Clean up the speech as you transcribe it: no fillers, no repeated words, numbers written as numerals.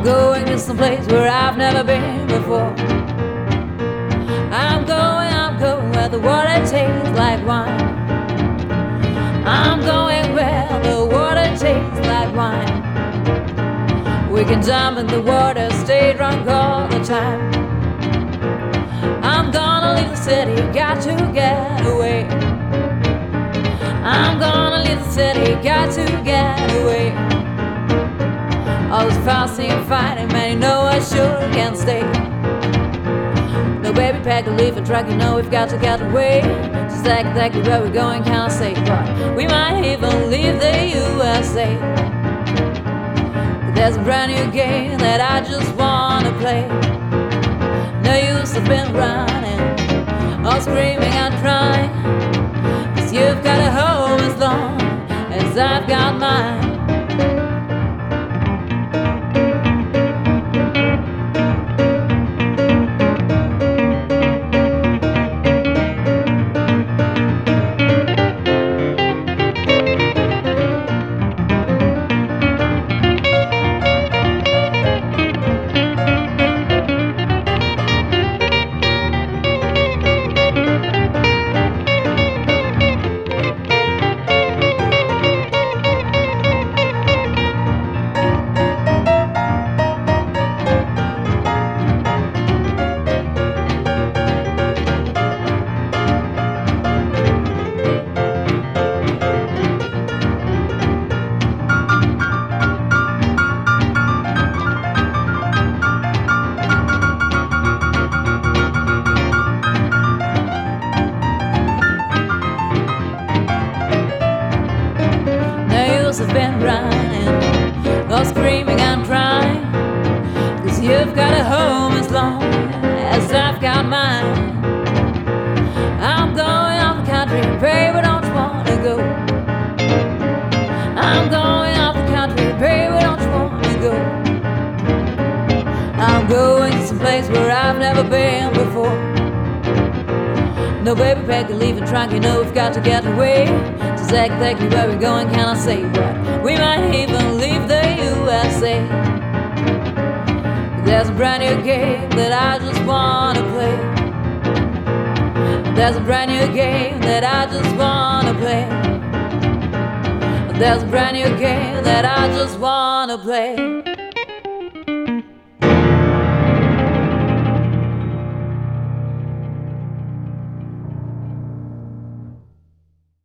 going to some place where I've never been before. I'm going where the water tastes like wine. I'm going where the water tastes like wine. We can jump in the water, stay drunk all the time. I'm gonna leave the city, got to get away. I'm gonna leave the city, got to get away. All this fussing and fighting, man, you know I sure can't stay. No baby, pack a leaf and truck, you know we've got to get away. Just exactly where we're going, can't say, but we might even leave the USA. But there's a brand new game that I just wanna play. No use of been running or screaming and crying, 'cause you've got a home as long as I've got mine. Have been running or screaming and crying, 'cause you've got a home as long as I've got mine. I'm going off the country, baby, don't you wanna go? I'm going off the country, baby, don't you wanna go? I'm going to some place where I've never been before. No baby, pack a leave and trunk, you know we've got to get away. Just exactly where we're going, can I say what? We might even leave the USA. There's a brand new game that I just wanna play. There's a brand new game that I just wanna play. There's a brand new game that I just wanna play.